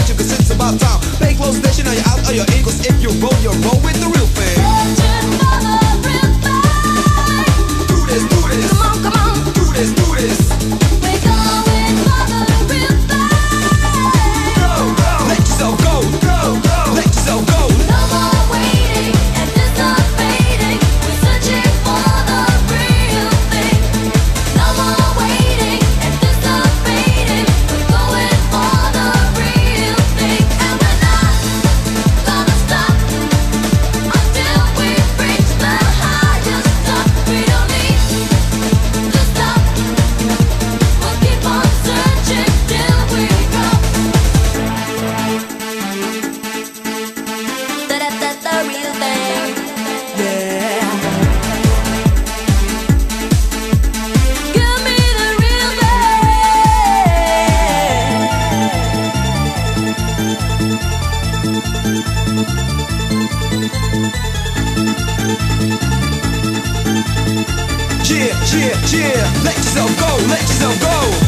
you, cause it's about time. Pay close attention, are you out or you're in? Cause if you roll with the real thing. Searching for the real thing. Do this, do this. Come on, do this, do this. we're going for the real thing. Go, go, let yourself go, go, go, let yourself go. No more waiting, anticipating. We're searching for the real thing. No more waiting, anticipating. We're going for the real thing. And we're not gonna stop until we reach the highest top. We don't need to stop. We'll keep on searching till we go. That's the real thing. Yeah. Give me the real Yeah, yeah, yeah. Let yourself go, let yourself go.